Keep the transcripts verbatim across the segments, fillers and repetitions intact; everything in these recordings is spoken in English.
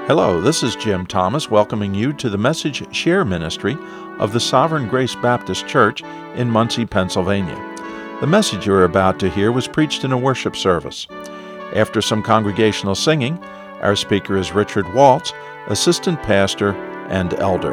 Hello, this is Jim Thomas welcoming you to the Message Share Ministry of the Sovereign Grace Baptist Church in Muncie, Pennsylvania. The message you are about to hear was preached in a worship service. After some congregational singing, our speaker is Richard Waltz, assistant pastor and elder.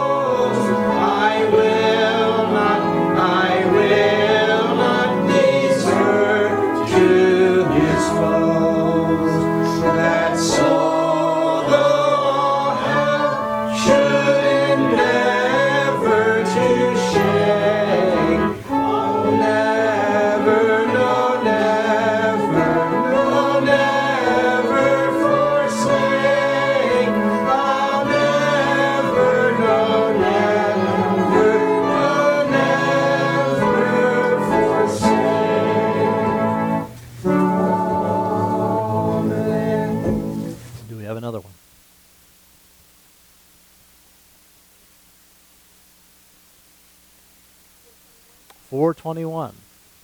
I will not be four twenty-one.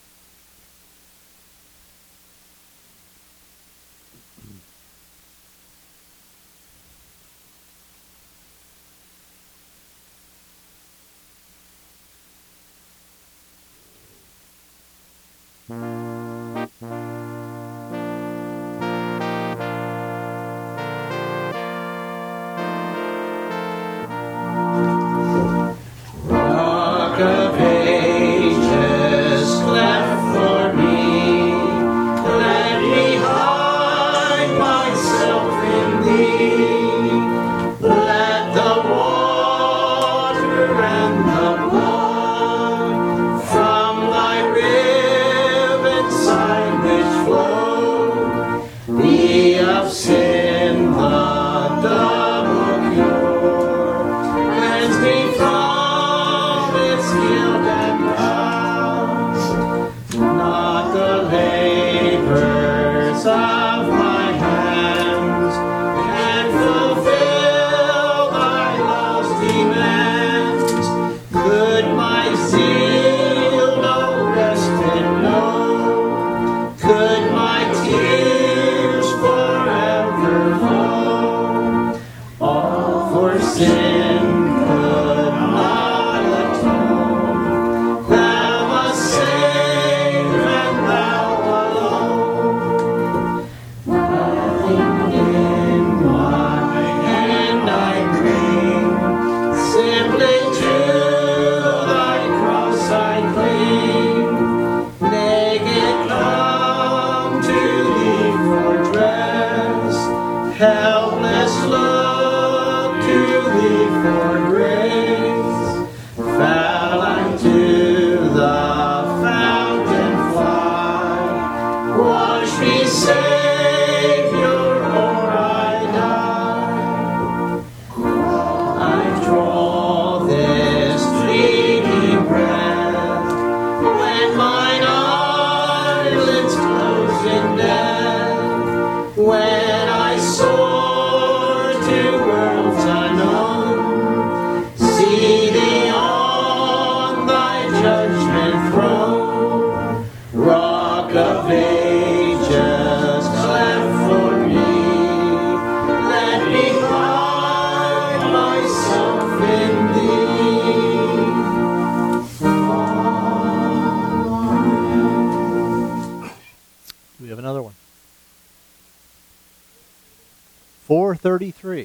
four thirty-three.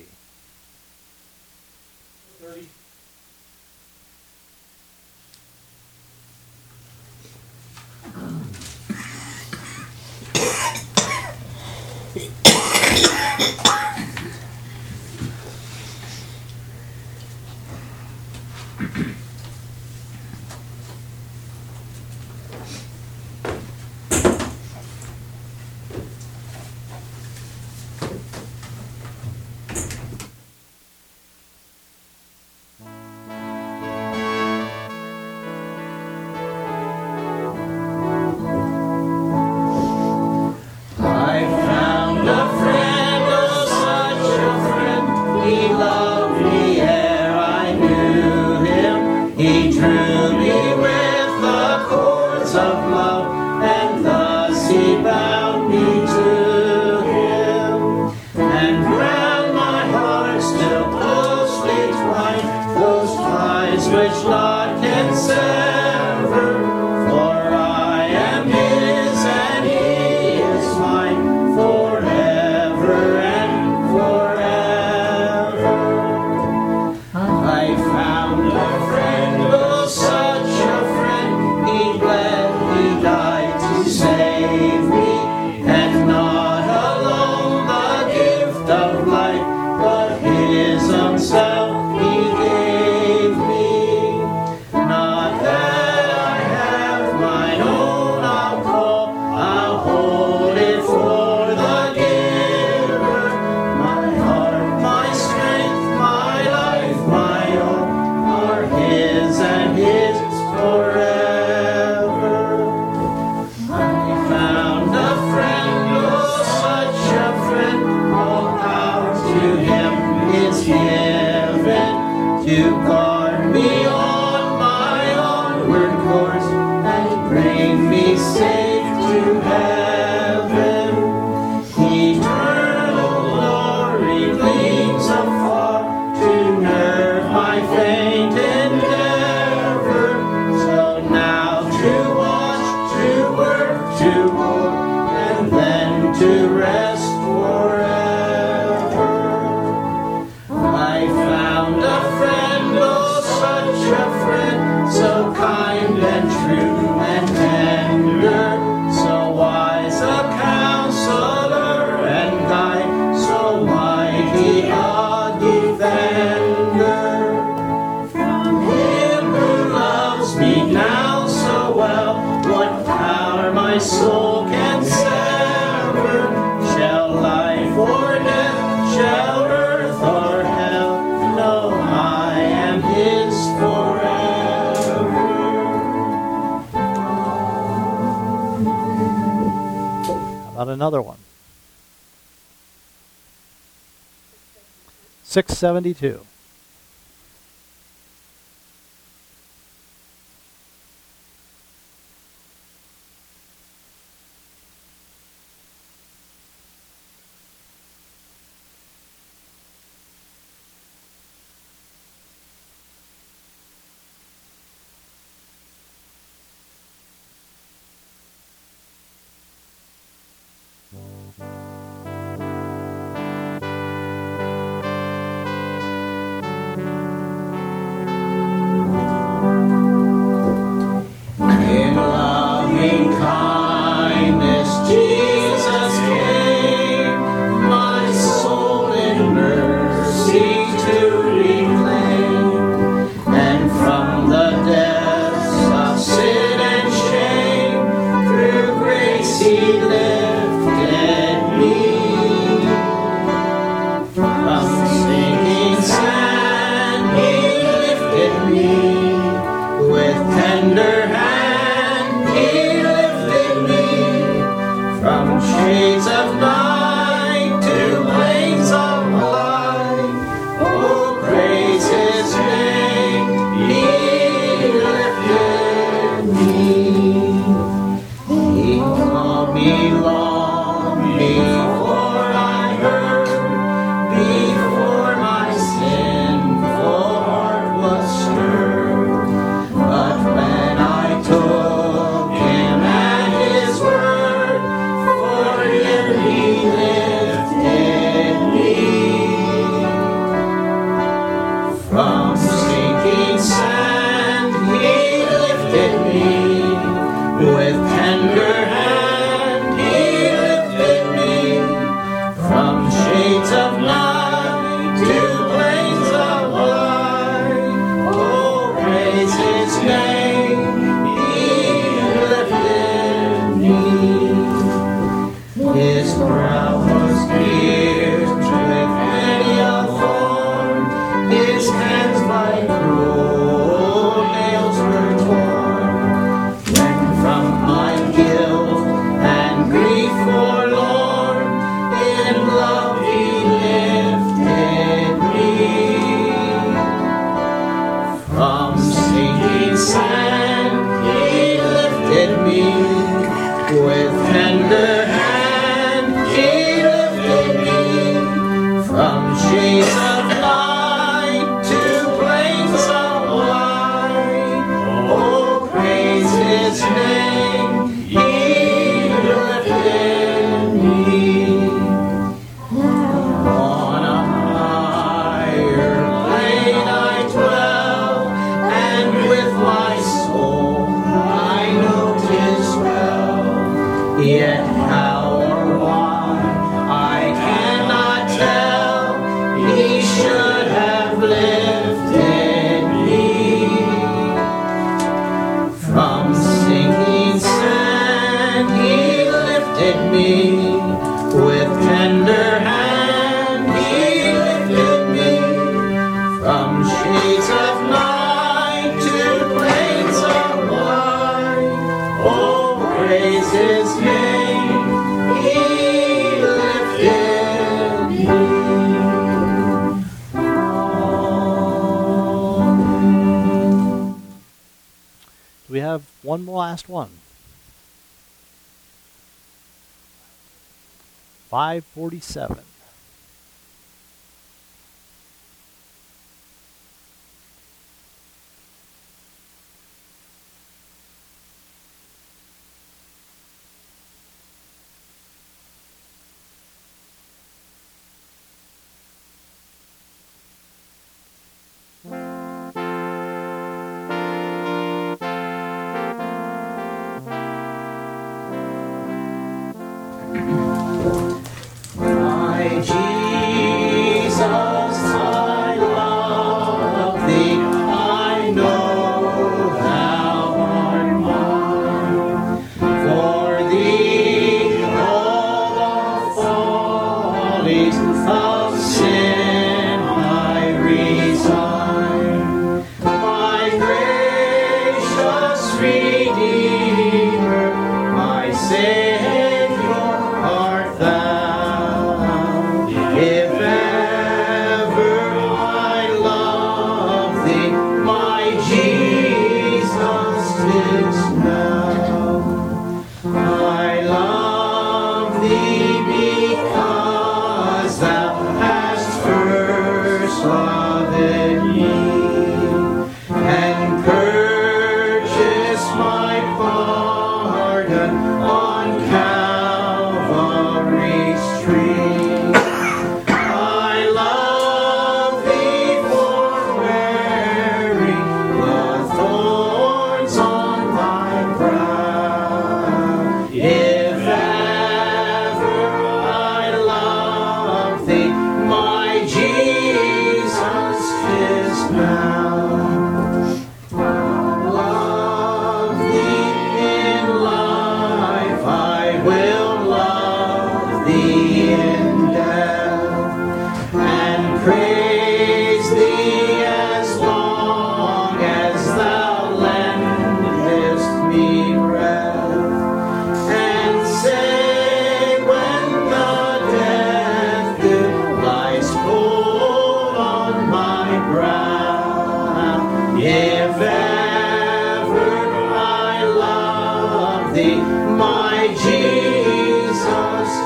And to war, and then to rest forever. I found a friend, oh, such a friend, so kind and true and tender, so wise a counselor and guide, so mighty a defender. From him who loves me now so well, what power my soul can sever? Shall life or death, shall earth or hell, no, I am his forever. How about another one? six seventy-two. In loving kindness, Jesus came, my soul in mercy to reclaim, and from the depths of sin and shame, through grace he lifted me. From sinking sand he lifted me, with tender hand he lifted me, from shades of night to plains of light. Oh, praise his name, he lifted me. He called me long before I heard, before my sinful heart was stirred. But when I took him at his word, for him he lifted me. From sinking sand he lifted me, with tender hand he lifted me, from shades of night to plains of light. Oh, praise his name, he lifted me. His brow was pierced with many a thorn, his hands by cruel nails were torn. When from my guilt and grief forlorn, in love he lifted me. From sinking sand he lifted me, with tender hand he lifted me, from shades of night to plains of light. Oh, praise his name, he lifted me. On a higher plane I dwell, and with my soul I know 'tis well. Yet how or why I cannot tell, he should have lifted me. From sinking sand he lifted me, with tender hand he lifted me, from shades of night to plains of light. Oh, praise his name, he lifted me. Do we have one last one? five forty-seven.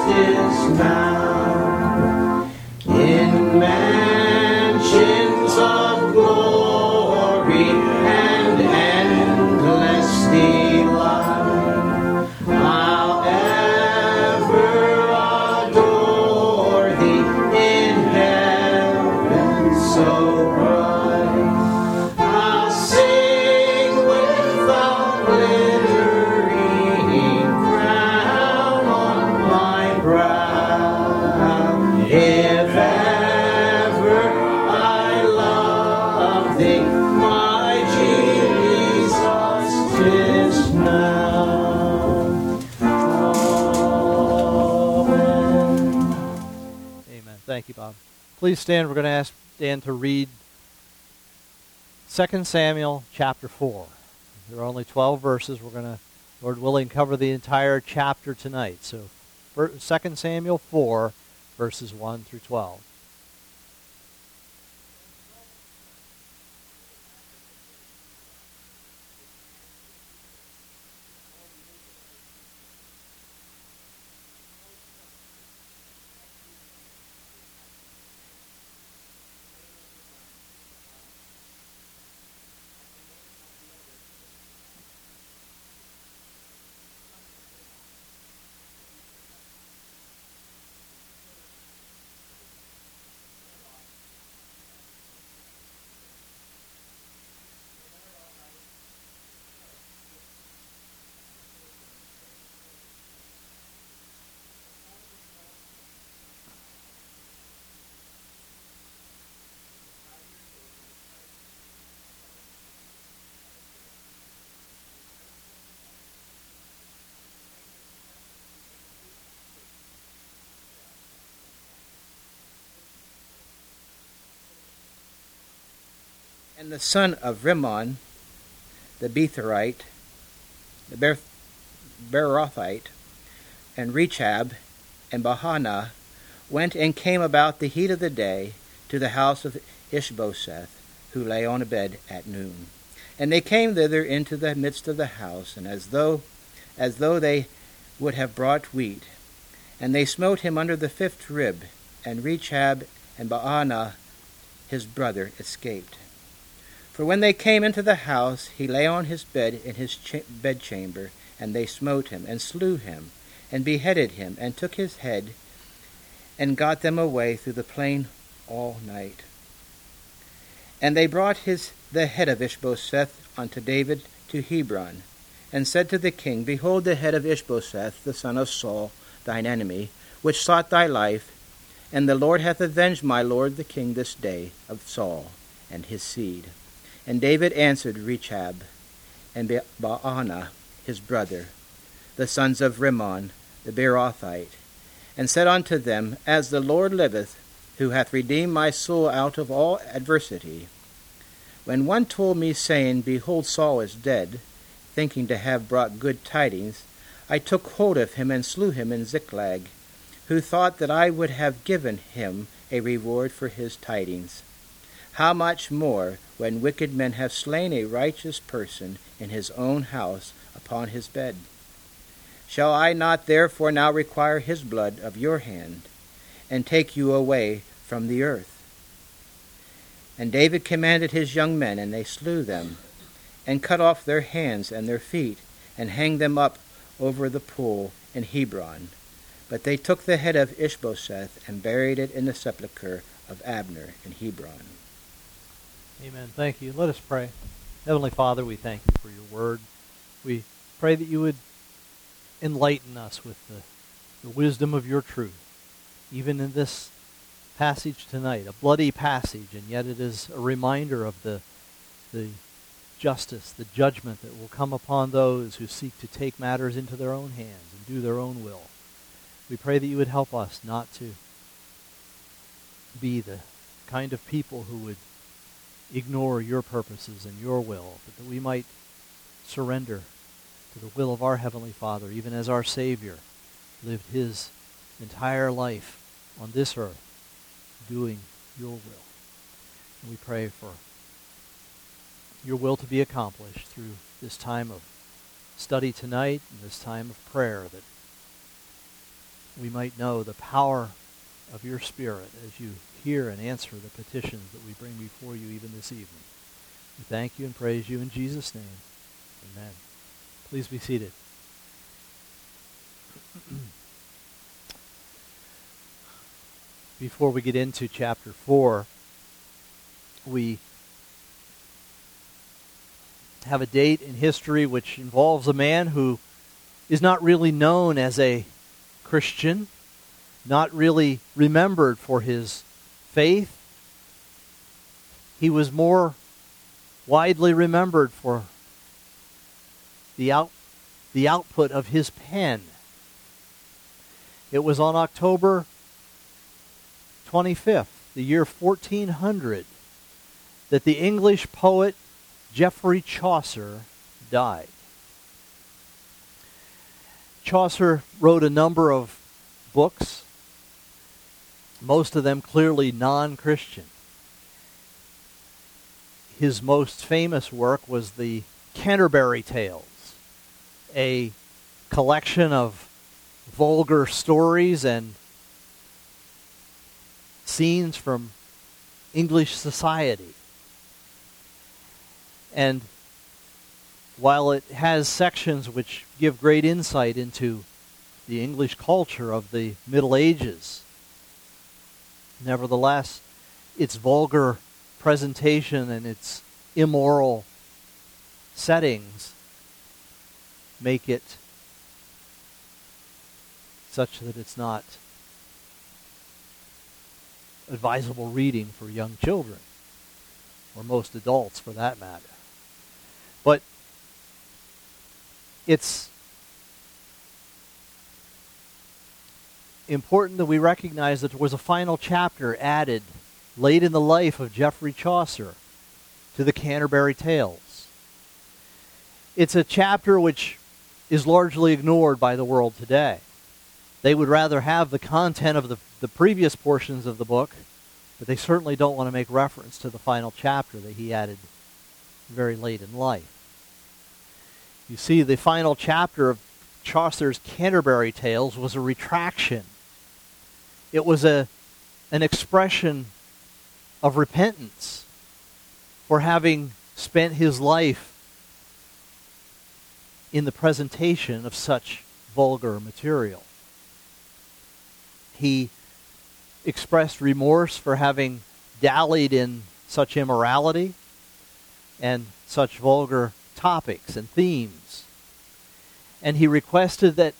is now. In mansions of glory and endless delight, I'll ever adore thee in heaven so bright. I'll sing without glittering crown on my brow. If ever I love thee, my Jesus, 'tis now. Amen. Amen. Thank you, Bob. Please stand. We're going to ask Dan to read Second Samuel chapter four. There are only twelve verses. We're going to, Lord willing, cover the entire chapter tonight. So Second Samuel four, verses one through twelve. And the son of Rimmon, the Betherite, the Ber- Berothite, and Rechab, and Bahanah, went and came about the heat of the day to the house of Ishbosheth, who lay on a bed at noon. And they came thither into the midst of the house, and as though as though they would have brought wheat. And they smote him under the fifth rib, and Rechab and Baanah his brother escaped. For when they came into the house, he lay on his bed in his cha- bedchamber, and they smote him, and slew him, and beheaded him, and took his head, and got them away through the plain all night. And they brought his the head of Ishbosheth unto David to Hebron, and said to the king, Behold the head of Ishbosheth, the son of Saul, thine enemy, which sought thy life, and the Lord hath avenged my lord the king this day of Saul and his seed. And David answered Rechab and Baanah his brother, the sons of Rimmon the Beerothite, and said unto them, As the Lord liveth, who hath redeemed my soul out of all adversity, when one told me, saying, Behold, Saul is dead, thinking to have brought good tidings, I took hold of him and slew him in Ziklag, who thought that I would have given him a reward for his tidings. How much more, when wicked men have slain a righteous person in his own house upon his bed? Shall I not therefore now require his blood of your hand, and take you away from the earth? And David commanded his young men, and they slew them, and cut off their hands and their feet, and hanged them up over the pool in Hebron. But they took the head of Ishbosheth, and buried it in the sepulchre of Abner in Hebron. Amen. Thank you. Let us pray. Heavenly Father, we thank you for your word. We pray that you would enlighten us with the, the wisdom of your truth, even in this passage tonight, a bloody passage, and yet it is a reminder of the, the justice, the judgment that will come upon those who seek to take matters into their own hands and do their own will. We pray that you would help us not to be the kind of people who would ignore your purposes and your will, but that we might surrender to the will of our Heavenly Father, even as our Savior lived his entire life on this earth, doing your will. And we pray for your will to be accomplished through this time of study tonight and this time of prayer, that we might know the power of your Spirit as you hear and answer the petitions that we bring before you even this evening. We thank you and praise you in Jesus' name. Amen. Please be seated. Before we get into chapter four, we have a date in history which involves a man who is not really known as a Christian, not really remembered for his faith. He was more widely remembered for the out, the output of his pen. It was on October twenty-fifth, the year fourteen hundred, that the English poet Geoffrey Chaucer died. Chaucer wrote a number of books, most of them clearly non-Christian. His most famous work was the Canterbury Tales, a collection of vulgar stories and scenes from English society. And while it has sections which give great insight into the English culture of the Middle Ages, nevertheless, its vulgar presentation and its immoral settings make it such that it's not advisable reading for young children, or most adults for that matter. But it's important that we recognize that there was a final chapter added late in the life of Geoffrey Chaucer to the Canterbury Tales. It's a chapter which is largely ignored by the world today. They would rather have the content of the, the previous portions of the book, but they certainly don't want to make reference to the final chapter that he added very late in life. You see, the final chapter of Chaucer's Canterbury Tales was a retraction. It was a an expression of repentance for having spent his life in the presentation of such vulgar material. He expressed remorse for having dallied in such immorality and such vulgar topics and themes. And he requested that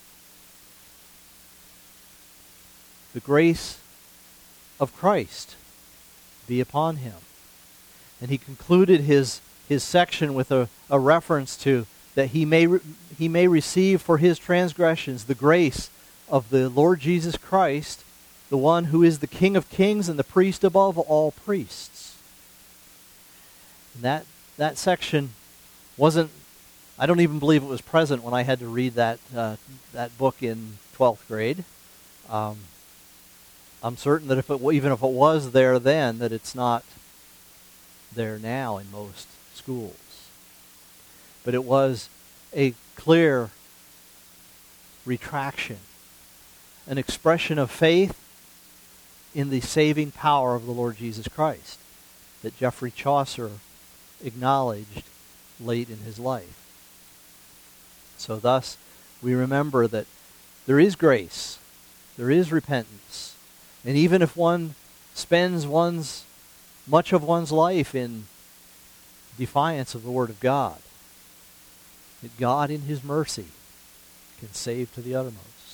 the grace of Christ be upon him. And he concluded his, his section with a, a reference to that he may re, he may receive for his transgressions the grace of the Lord Jesus Christ, the one who is the King of kings and the priest above all priests. And that that section wasn't, I don't even believe it was present when I had to read that uh, that book in twelfth grade. Um, I'm certain that if it even if it was there then, that it's not there now in most schools. But it was a clear retraction, an expression of faith in the saving power of the Lord Jesus Christ that Geoffrey Chaucer acknowledged late in his life. So thus, we remember that there is grace, there is repentance, and even if one spends one's much of one's life in defiance of the Word of God, that God in His mercy can save to the uttermost.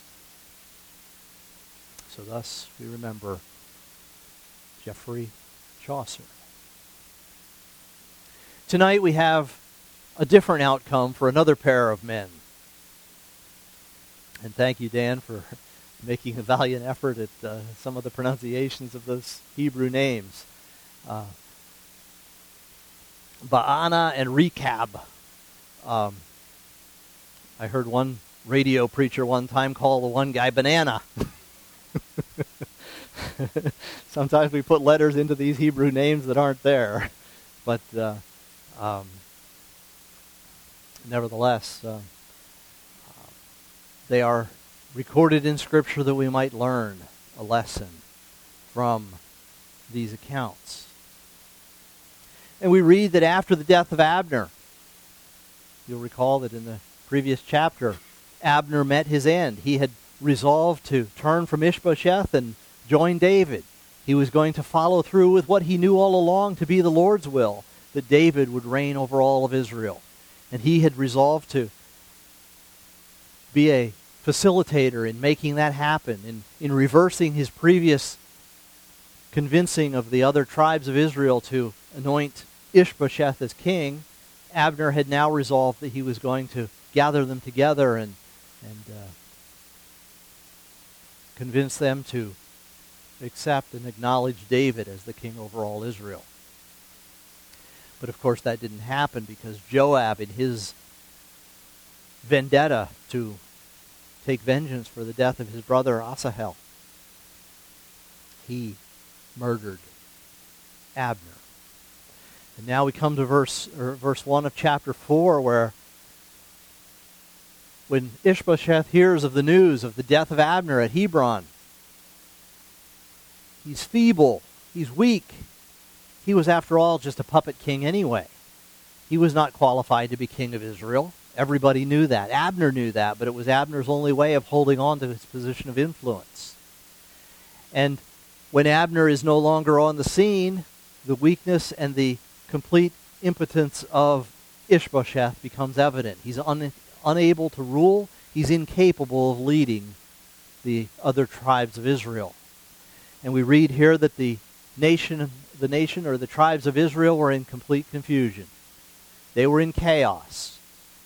So thus we remember Geoffrey Chaucer. Tonight we have a different outcome for another pair of men. And thank you, Dan, for making a valiant effort at uh, some of the pronunciations of those Hebrew names. Uh, Baana and Rechab. Um, I heard one radio preacher one time call the one guy Banana. Sometimes we put letters into these Hebrew names that aren't there. But uh, um, nevertheless, uh, they are recorded in Scripture that we might learn a lesson from these accounts. And we read that after the death of Abner, you'll recall that in the previous chapter, Abner met his end. He had resolved to turn from Ishbosheth and join David. He was going to follow through with what he knew all along to be the Lord's will, that David would reign over all of Israel. And he had resolved to be a facilitator in making that happen, in, in reversing his previous convincing of the other tribes of Israel to anoint Ishbosheth as king. Abner had now resolved that he was going to gather them together and, and uh, convince them to accept and acknowledge David as the king over all Israel. But of course that didn't happen because Joab, in his vendetta to take vengeance for the death of his brother Asahel, he murdered Abner. And now we come to verse or verse one of chapter four, where when Ishbosheth hears of the news of the death of Abner at Hebron, he's feeble, he's weak. He was, after all, just a puppet king anyway. He was not qualified to be king of Israel. Everybody knew that. Abner knew that, but it was Abner's only way of holding on to his position of influence. And when Abner is no longer on the scene, the weakness and the complete impotence of Ishbosheth becomes evident. He's un- unable to rule. He's incapable of leading the other tribes of Israel. And we read here that the nation, the nation or the tribes of Israel were in complete confusion. They were in chaos.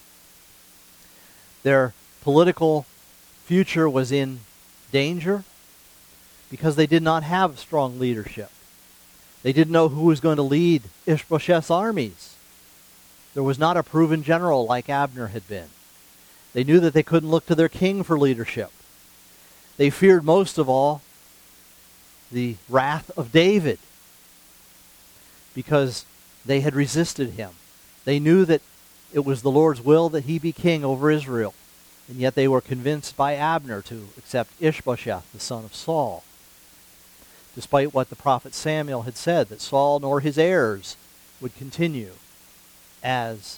Their political future was in danger because they did not have strong leadership. They didn't know who was going to lead Ishbosheth's armies. There was not a proven general like Abner had been. They knew that they couldn't look to their king for leadership. They feared most of all the wrath of David because they had resisted him. They knew that it was the Lord's will that he be king over Israel, and yet they were convinced by Abner to accept Ishbosheth, the son of Saul, despite what the prophet Samuel had said, that Saul nor his heirs would continue as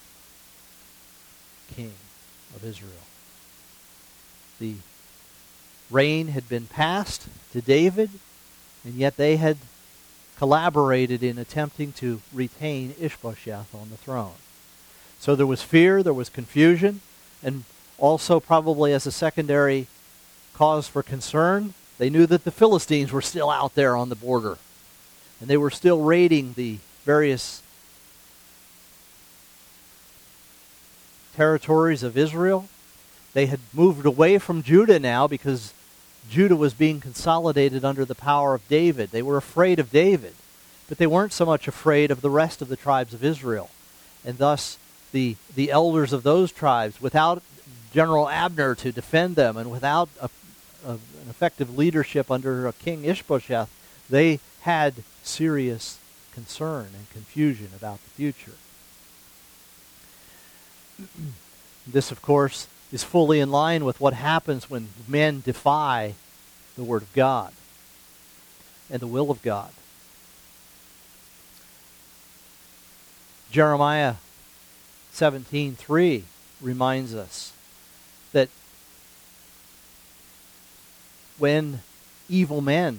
king of Israel. The reign had been passed to David, and yet they had collaborated in attempting to retain Ishbosheth on the throne. So there was fear, there was confusion, and also probably as a secondary cause for concern, they knew that the Philistines were still out there on the border, and they were still raiding the various territories of Israel. They had moved away from Judah now because Judah was being consolidated under the power of David. They were afraid of David, but they weren't so much afraid of the rest of the tribes of Israel. And thus, the, the elders of those tribes, without General Abner to defend them and without a, a, an effective leadership under a King Ishbosheth, they had serious concern and confusion about the future. This, of course, is fully in line with what happens when men defy the Word of God and the will of God. Jeremiah seventeen three reminds us that when evil men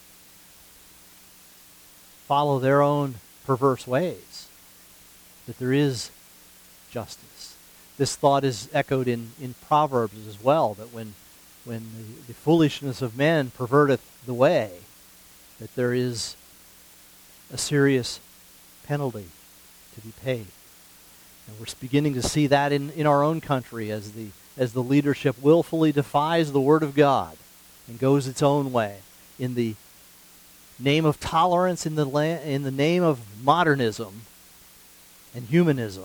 follow their own perverse ways, that there is justice. This thought is echoed in, in Proverbs as well, that when when the, the foolishness of men perverteth the way, that there is a serious penalty to be paid. And we're beginning to see that in, in our own country as the as the leadership willfully defies the Word of God and goes its own way in the name of tolerance, in the la- in the name of modernism and humanism.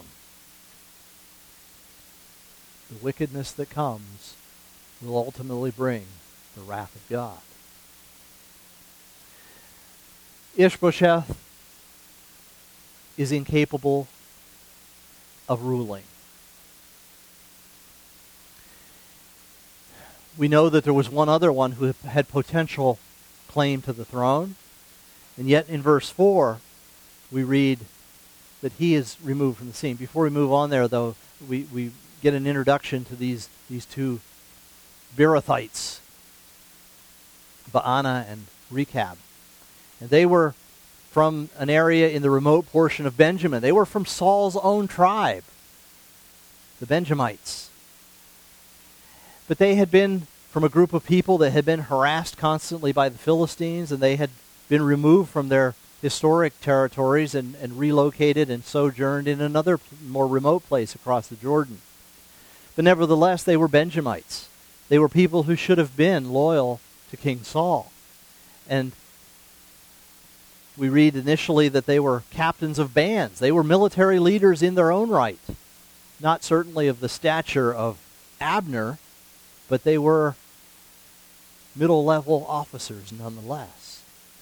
The wickedness that comes will ultimately bring the wrath of God. Ishbosheth is incapable of ruling. We know that there was one other one who had potential claim to the throne. And yet in verse four, we read that he is removed from the scene. Before we move on there, though, we, we get an introduction to these, these two Beerothites, Baana and Rechab. And they were from an area in the remote portion of Benjamin. They were from Saul's own tribe, the Benjamites. But they had been from a group of people that had been harassed constantly by the Philistines, and they had been removed from their historic territories and, and relocated and sojourned in another more remote place across the Jordan. But nevertheless, they were Benjamites. They were people who should have been loyal to King Saul. And we read initially that they were captains of bands. They were military leaders in their own right. Not certainly of the stature of Abner, but they were middle-level officers nonetheless.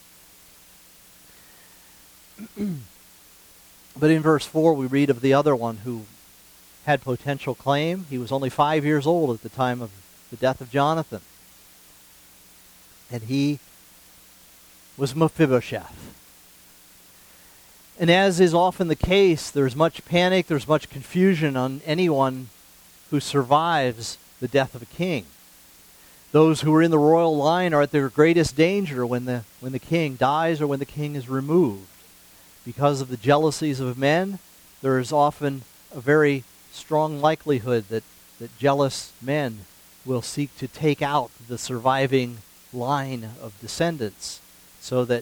But in verse four, we read of the other one who had potential claim. He was only five years old at the time of the death of Jonathan. And he was Mephibosheth. And as is often the case, there's much panic, there's much confusion on anyone who survives the death of a king. Those who are in the royal line are at their greatest danger when the, when the king dies or when the king is removed. Because of the jealousies of men, there is often a very strong likelihood that, that jealous men will seek to take out the surviving line of descendants so that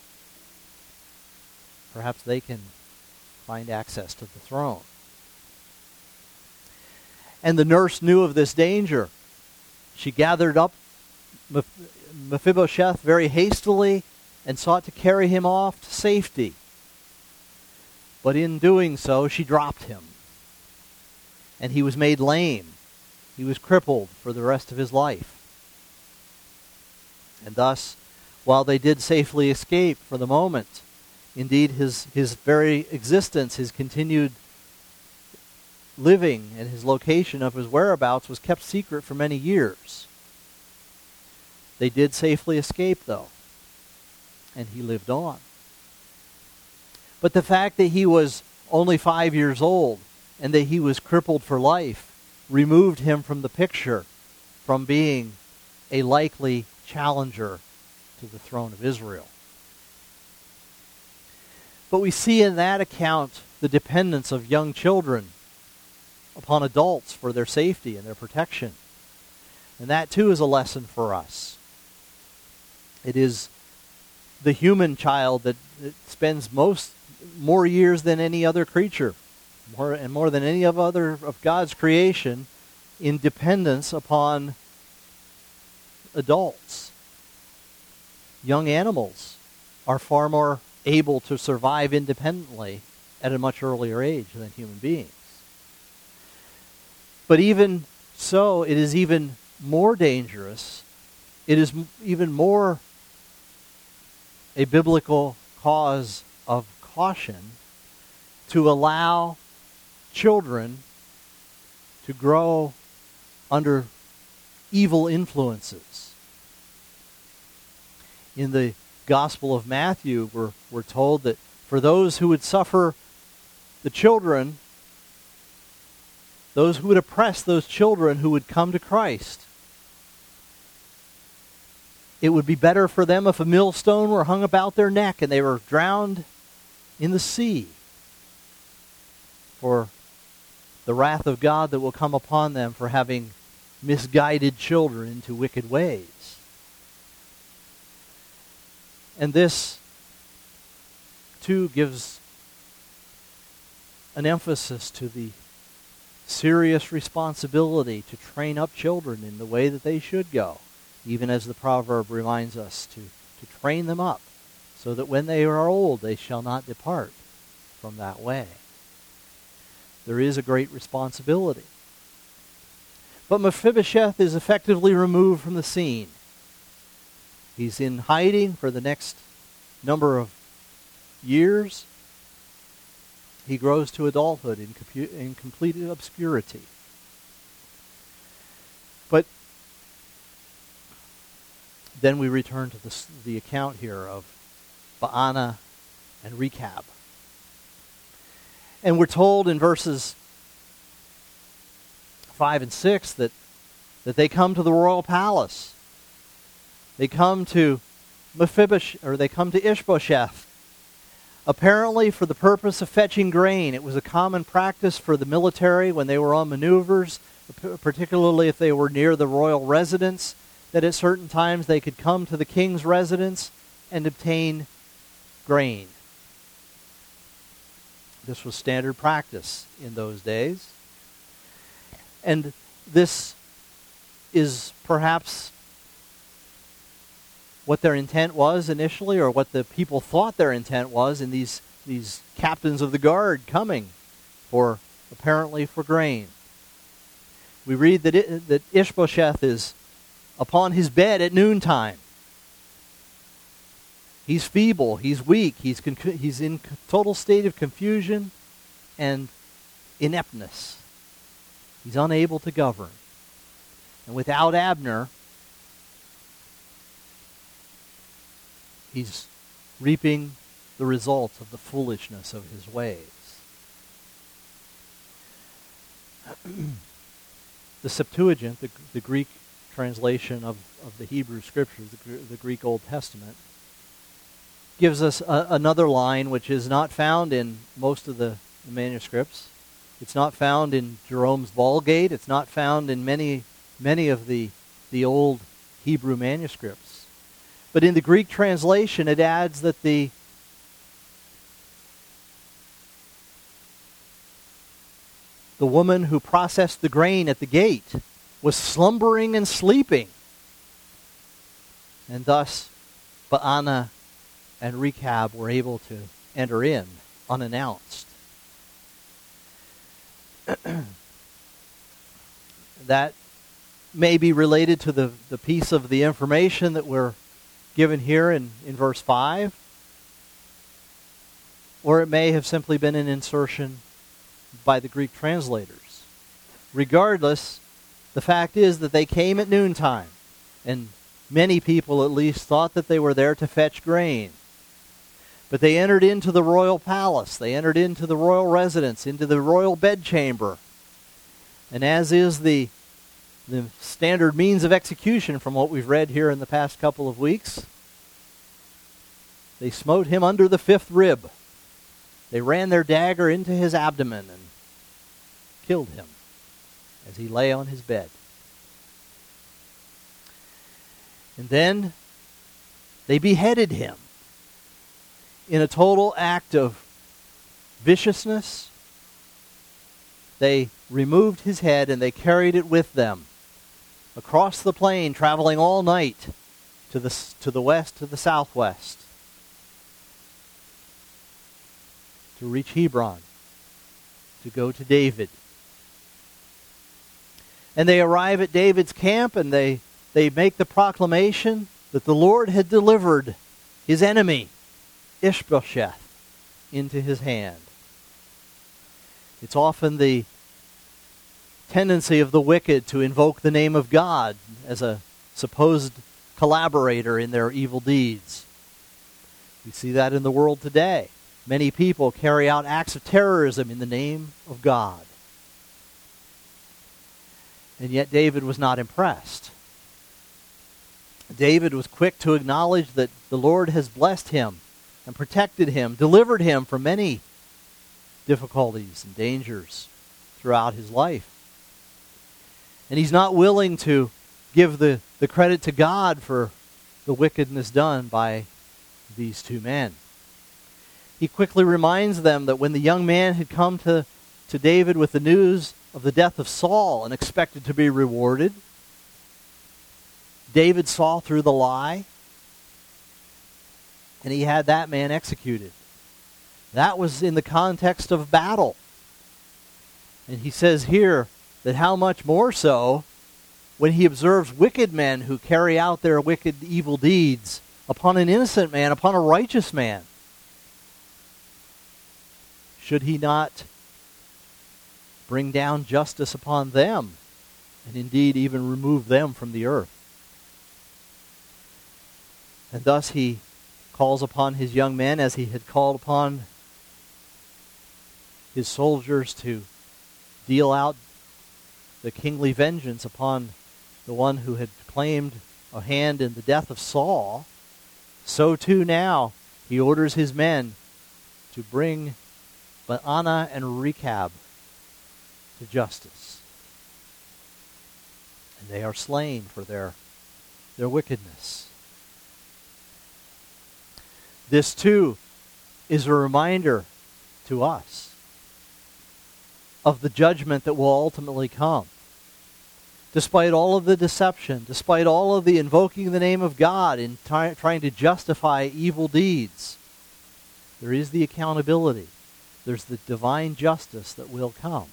perhaps they can find access to the throne. And the nurse knew of this danger. She gathered up Mephibosheth very hastily and sought to carry him off to safety. But in doing so, she dropped him. And he was made lame. He was crippled for the rest of his life. And thus, while they did safely escape for the moment, indeed his, his very existence, his continued living and his location of his whereabouts was kept secret for many years. They did safely escape, though, and he lived on. But the fact that he was only five years old and that he was crippled for life removed him from the picture, from being a likely challenger to the throne of Israel. But we see in that account the dependence of young children upon adults for their safety and their protection. And that too is a lesson for us. It is the human child that, that spends most more years than any other creature, more and more than any of other of God's creation, in dependence upon adults. Young animals are far more able to survive independently at a much earlier age than human beings. But even so, it is even more dangerous. It is m- even more a biblical cause of caution to allow children to grow under evil influences. In the Gospel of Matthew, we're, we're told that for those who would suffer the children, those who would oppress those children who would come to Christ, it would be better for them if a millstone were hung about their neck and they were drowned in the sea for the wrath of God that will come upon them for having misguided children into wicked ways. And this, too, gives an emphasis to the serious responsibility to train up children in the way that they should go, even as the proverb reminds us to, to train them up, so that when they are old they shall not depart from that way. There is a great responsibility. But Mephibosheth is effectively removed from the scene. He's in hiding for the next number of years. He grows to adulthood in, compu- in complete obscurity. But then we return to the, the account here of Baana and Rechab. And we're told in verses five and six that, that they come to the royal palace. They come to Mephibosheth, or they come to Ishbosheth, apparently for the purpose of fetching grain. It was a common practice for the military when they were on maneuvers, particularly if they were near the royal residence, that at certain times they could come to the king's residence and obtain grain. This was standard practice in those days. And this is perhaps what their intent was initially, or what the people thought their intent was in these, these captains of the guard coming for, apparently for grain. We read that, it, that Ishbosheth is upon his bed at noontime. He's feeble, he's weak, he's, con- he's in total state of confusion and ineptness. He's unable to govern. And without Abner, he's reaping the results of the foolishness of his ways. The Septuagint, the, the Greek translation of, of the Hebrew Scriptures, the, the Greek Old Testament, gives us a, another line which is not found in most of the, the manuscripts. It's not found in Jerome's Vulgate. It's not found in many, many of the, the old Hebrew manuscripts. But in the Greek translation, it adds that the the woman who processed the grain at the gate was slumbering and sleeping. And thus, Baana and Rechab were able to enter in unannounced. That may be related to the, the piece of the information that we're given here in, in verse five. Or it may have simply been an insertion by the Greek translators. Regardless, the fact is that they came at noontime, and many people at least thought that they were there to fetch grain. But they entered into the royal palace, they entered into the royal residence, into the royal bedchamber. And as is the, the standard means of execution from what we've read here in the past couple of weeks, they smote him under the fifth rib. They ran their dagger into his abdomen and killed him as he lay on his bed. And then they beheaded him in a total act of viciousness. They removed his head and they carried it with them across the plain, traveling all night to the, to the west, to the southwest, to reach Hebron, to go to David. And they arrive at David's camp and they, they make the proclamation that the Lord had delivered his enemy, Ishbosheth, into his hand. It's often the tendency of the wicked to invoke the name of God as a supposed collaborator in their evil deeds. We see that in the world today. Many people carry out acts of terrorism in the name of God. And yet David was not impressed. David was quick to acknowledge that the Lord has blessed him and protected him, delivered him from many difficulties and dangers throughout his life. And he's not willing to give the, the credit to God for the wickedness done by these two men. He quickly reminds them that when the young man had come to, to David with the news of the death of Saul and expected to be rewarded, David saw through the lie and he had that man executed. That was in the context of battle. And he says here that how much more so when he observes wicked men who carry out their wicked evil deeds upon an innocent man, upon a righteous man. Should he not bring down justice upon them and indeed even remove them from the earth? And thus he calls upon his young men, as he had called upon his soldiers, to deal out the kingly vengeance upon the one who had claimed a hand in the death of Saul. So too now he orders his men to bring Baanah and Rechab to justice. And they are slain for their, their wickedness. This too is a reminder to us of the judgment that will ultimately come. Despite all of the deception, despite all of the invoking the name of God and ty- trying to justify evil deeds, there is the accountability. There's the divine justice that will come.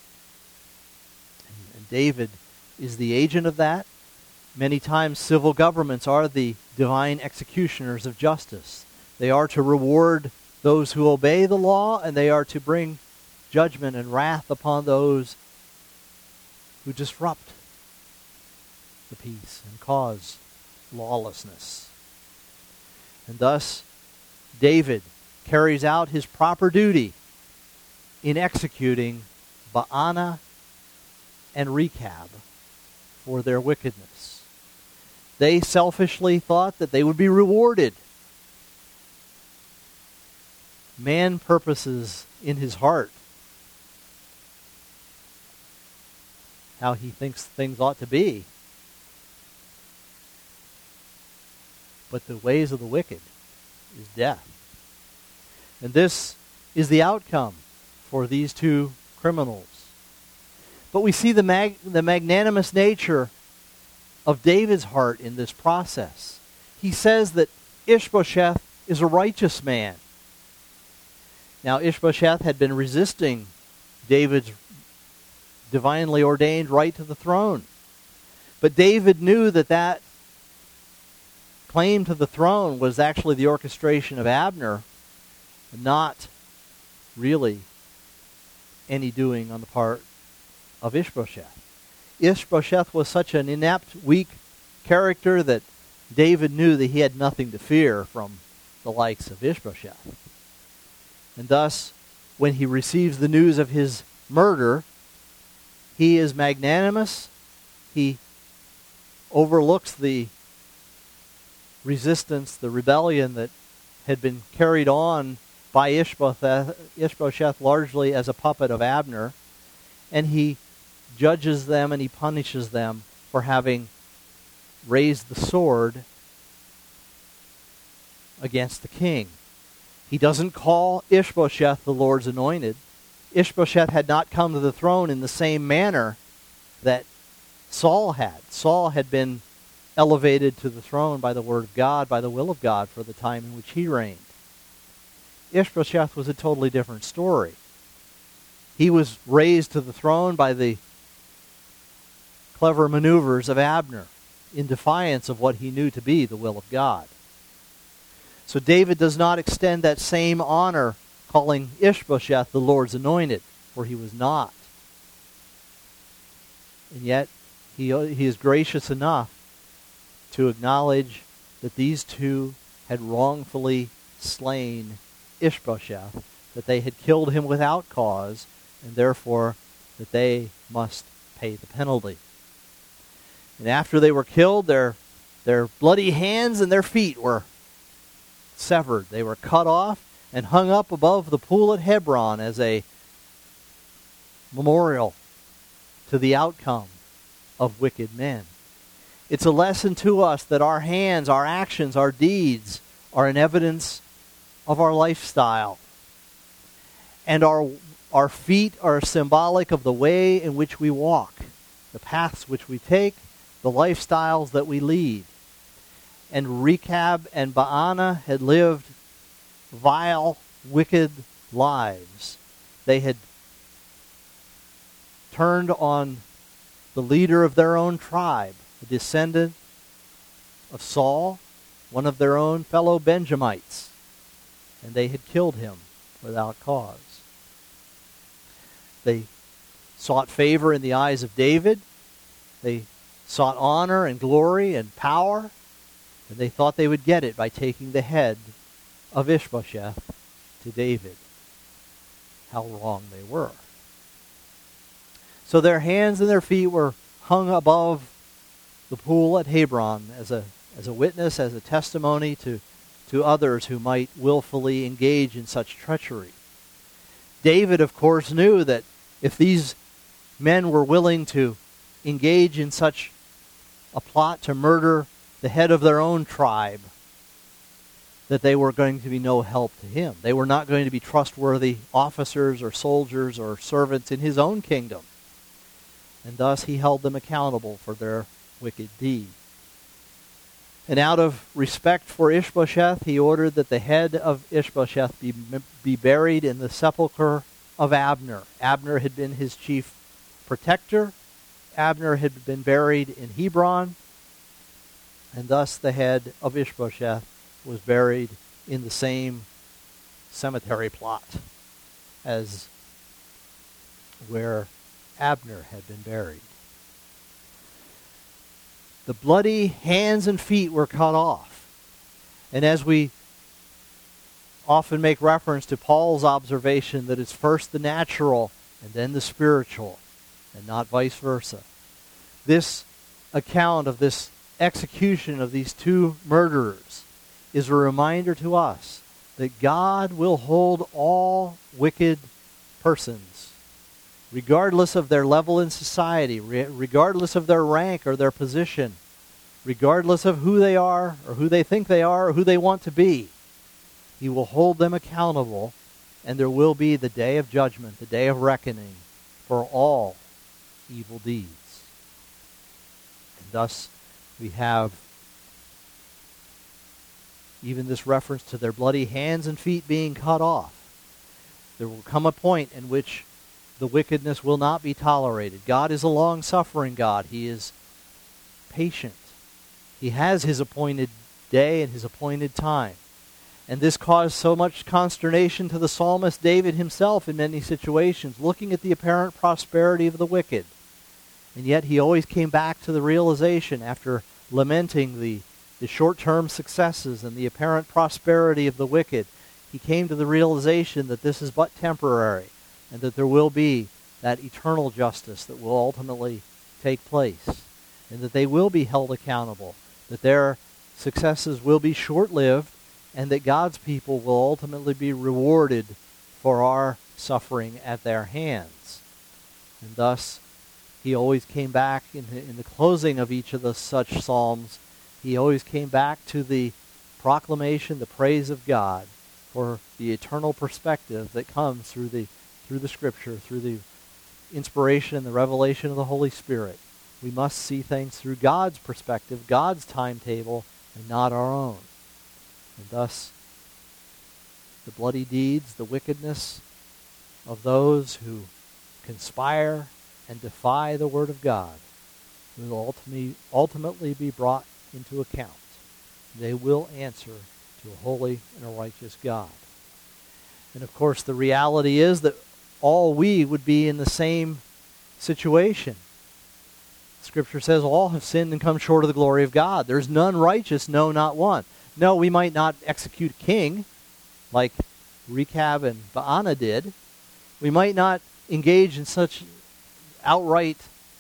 And, and David is the agent of that. Many times civil governments are the divine executioners of justice. They are to reward those who obey the law, and they are to bring judgment and wrath upon those who disrupt the peace and cause lawlessness. And thus, David carries out his proper duty in executing Baanah and Rechab for their wickedness. They selfishly thought that they would be rewarded. Man purposes in his heart how he thinks things ought to be. But the ways of the wicked is death. And this is the outcome for these two criminals. But we see the mag- the magnanimous nature of David's heart in this process. He says that Ishbosheth is a righteous man. Now, Ishbosheth had been resisting David's divinely ordained right to the throne. But David knew that that claim to the throne was actually the orchestration of Abner, not really any doing on the part of Ishbosheth. Ishbosheth was such an inept, weak character that David knew that he had nothing to fear from the likes of Ishbosheth. And thus, when he receives the news of his murder, he is magnanimous. He overlooks the resistance, the rebellion that had been carried on by Ishbosheth, Ishbosheth largely as a puppet of Abner, and he judges them and he punishes them for having raised the sword against the king. He doesn't call Ishbosheth the Lord's anointed. Ishbosheth had not come to the throne in the same manner that Saul had. Saul had been elevated to the throne by the word of God, by the will of God, for the time in which he reigned. Ishbosheth was a totally different story. He was raised to the throne by the clever maneuvers of Abner in defiance of what he knew to be the will of God. So David does not extend that same honor, calling Ishbosheth the Lord's anointed, for he was not. And yet, he, he is gracious enough to acknowledge that these two had wrongfully slain Ishbosheth, that they had killed him without cause, and therefore that they must pay the penalty. And after they were killed, their, their bloody hands and their feet were severed. They were cut off and hung up above the pool at Hebron as a memorial to the outcome of wicked men. It's a lesson to us that our hands, our actions, our deeds are an evidence of our lifestyle. And our, our feet are symbolic of the way in which we walk, the paths which we take, the lifestyles that we lead. And Rechab and Baanah had lived vile, wicked lives. They had turned on the leader of their own tribe, a descendant of Saul, one of their own fellow Benjamites, and they had killed him without cause. They sought favor in the eyes of David. They sought honor and glory and power. And they thought they would get it by taking the head of Ishbosheth to David. How wrong they were. So their hands and their feet were hung above the pool at Hebron as a as a witness, as a testimony to, to others who might willfully engage in such treachery. David, of course, knew that if these men were willing to engage in such a plot to murder the head of their own tribe, that they were going to be no help to him. They were not going to be trustworthy officers or soldiers or servants in his own kingdom. And thus he held them accountable for their wicked deed. And out of respect for Ishbosheth, he ordered that the head of Ishbosheth be, be buried in the sepulchre of Abner. Abner had been his chief protector. Abner had been buried in Hebron. And thus the head of Ishbosheth was buried in the same cemetery plot as where Abner had been buried. The bloody hands and feet were cut off. And as we often make reference to Paul's observation that it's first the natural and then the spiritual, and not vice versa, this account of this execution of these two murderers is a reminder to us that God will hold all wicked persons, regardless of their level in society, re- regardless of their rank or their position, regardless of who they are or who they think they are or who they want to be. He will hold them accountable, and there will be the day of judgment, the day of reckoning for all evil deeds. And thus we have even this reference to their bloody hands and feet being cut off. There will come a point in which the wickedness will not be tolerated. God is a long-suffering God. He is patient. He has his appointed day and his appointed time. And this caused so much consternation to the psalmist David himself in many situations, looking at the apparent prosperity of the wicked. And yet he always came back to the realization, after lamenting the, the short-term successes and the apparent prosperity of the wicked, he came to the realization that this is but temporary, and that there will be that eternal justice that will ultimately take place, and that they will be held accountable, that their successes will be short-lived, and that God's people will ultimately be rewarded for our suffering at their hands. And thus, he always came back in the, in the closing of each of the such psalms, he always came back to the proclamation, the praise of God for the eternal perspective that comes through the through the Scripture, through the inspiration and the revelation of the Holy Spirit. We must see things through God's perspective, God's timetable, and not our own. And thus, the bloody deeds, the wickedness of those who conspire and defy the Word of God will ultimately, ultimately be brought into account. They will answer to a holy and a righteous God. And of course, the reality is that all we would be in the same situation. Scripture says all have sinned and come short of the glory of God. There's none righteous, no, not one. No, we might not execute a king like Rechab and Baanah did. We might not engage in such outright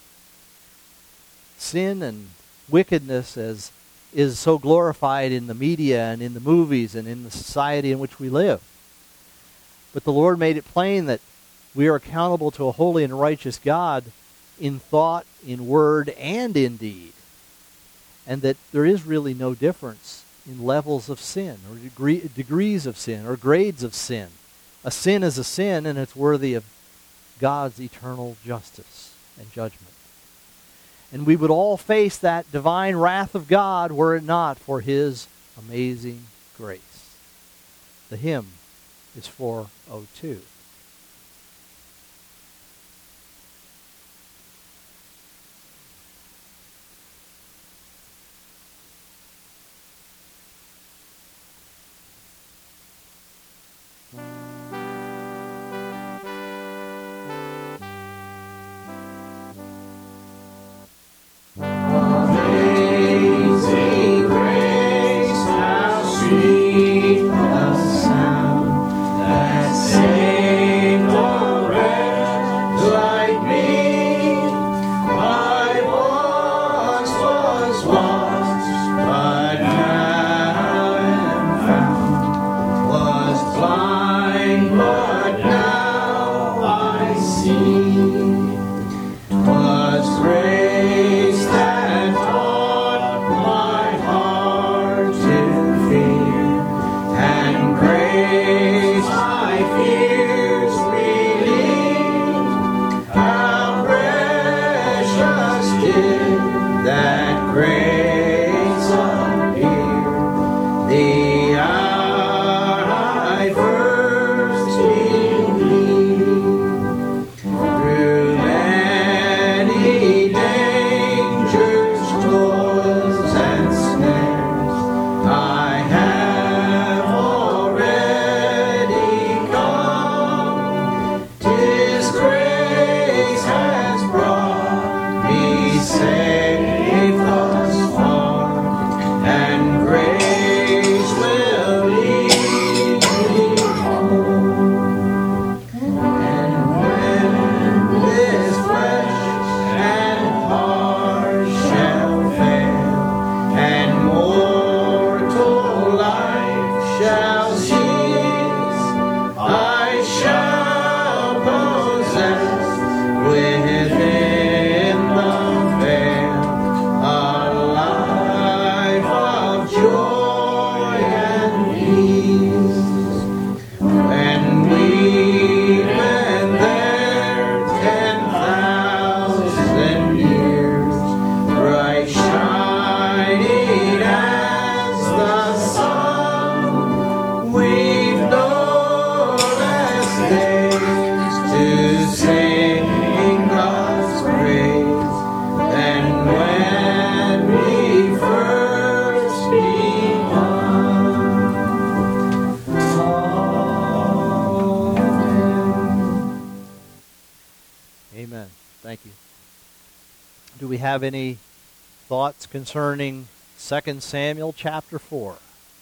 sin and wickedness as is so glorified in the media and in the movies and in the society in which we live. But the Lord made it plain that we are accountable to a holy and righteous God in thought, in word, and in deed. And that there is really no difference in levels of sin or degree, degrees of sin or grades of sin. A sin is a sin, and it's worthy of God's eternal justice and judgment. And we would all face that divine wrath of God were it not for his amazing grace. The hymn is four oh two. Amazing grace. have any thoughts concerning Second Samuel chapter four?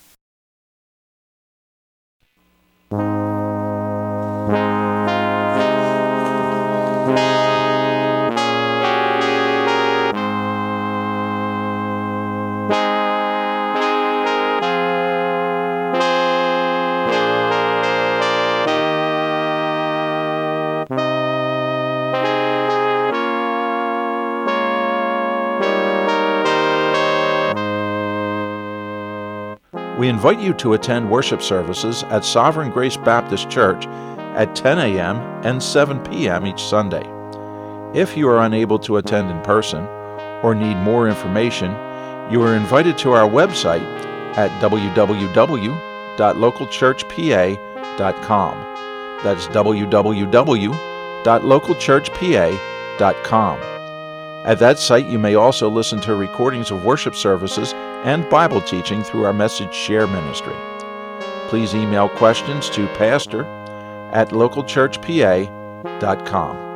We invite you to attend worship services at Sovereign Grace Baptist Church at ten a.m. and seven p.m. each Sunday. If you are unable to attend in person or need more information, you are invited to our website at w w w dot local church p a dot com. That's w w w dot local church p a dot com. At that site, you may also listen to recordings of worship services and Bible teaching through our Message Share ministry. Please email questions to pastor at local church p a dot com.